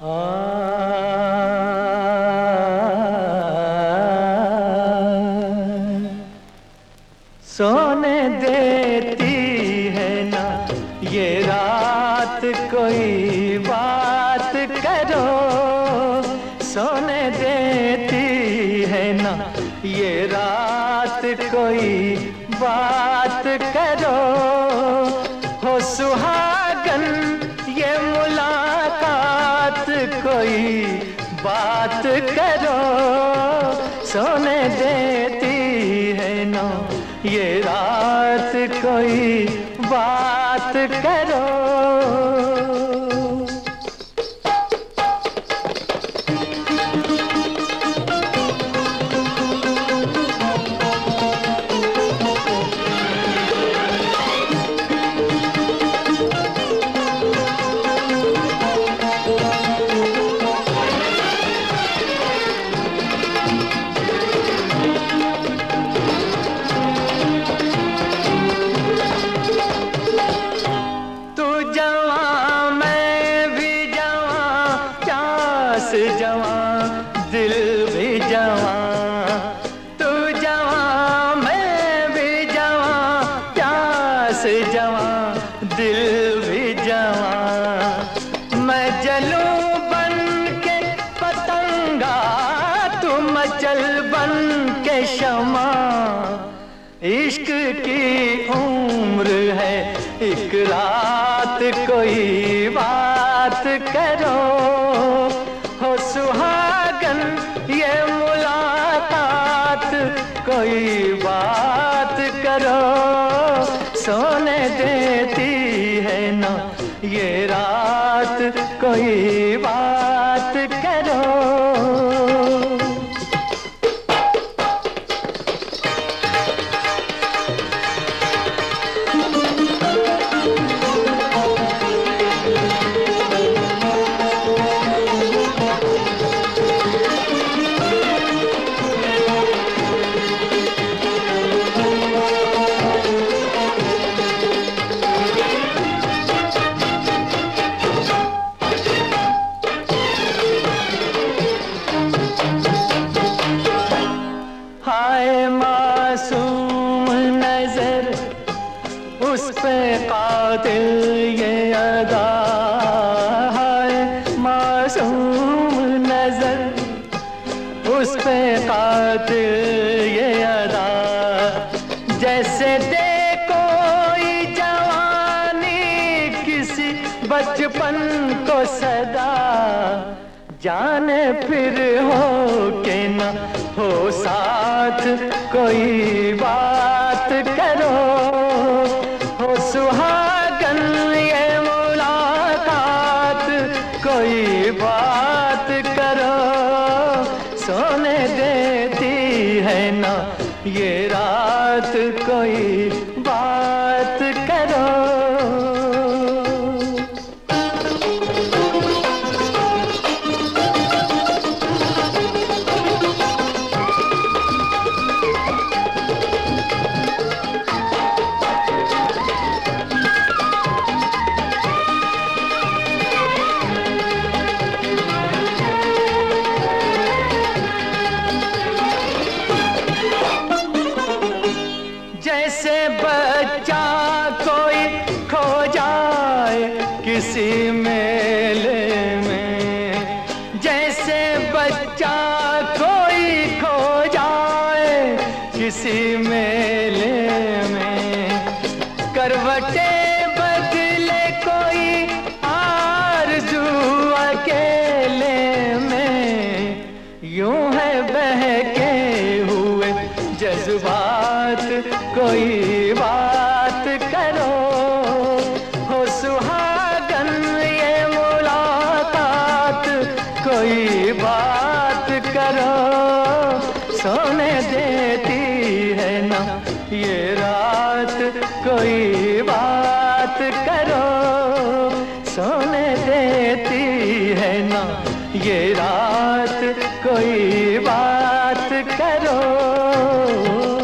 आ, सोने देती है ना ये रात, कोई बात करो। सोने देती है ना ये रात, कोई बात करो। हो सुहागन ये मुलाकात, कोई बात करो। सोने देती है ना ये रात, कोई बात करो। जवां दिल भी जवां, तू जवां मैं भी जवां, प्यास जवां दिल भी जवां। मैं जलूं बन के पतंगा, तू मचल बन के शमा। इश्क की उम्र है एक रात, कोई बात करो। हो सुहागन ये मुलाकात, कोई बात करो। सोने देती है ना ये रात, कोई बात करो। हाय मासूम नजर उस पे कातिल ये अदा। हाय मासूम नजर उस पे कातिल ये अदा। जैसे दे कोई जवानी किसी बचपन को सदा। जाने फिर हो के न हो साथ, कोई बात करो। हो सुहागन ये मुलाकात, कोई बात करो। सोने देती है ना ये रात, कोई बात करो। जैसे बच्चा कोई खो जाए किसी मेले में। जैसे बच्चा कोई खो जाए किसी मेले में। करवटे बदले कोई आरज़ू अकेले में। यूं है बहके हुए जज्बात, कोई बात करो। हो सुहागन ये मुलाकात, कोई बात करो। सोने देती है ना ये रात, कोई बात करो। सोने देती है ना ये रात, कोई बात करो।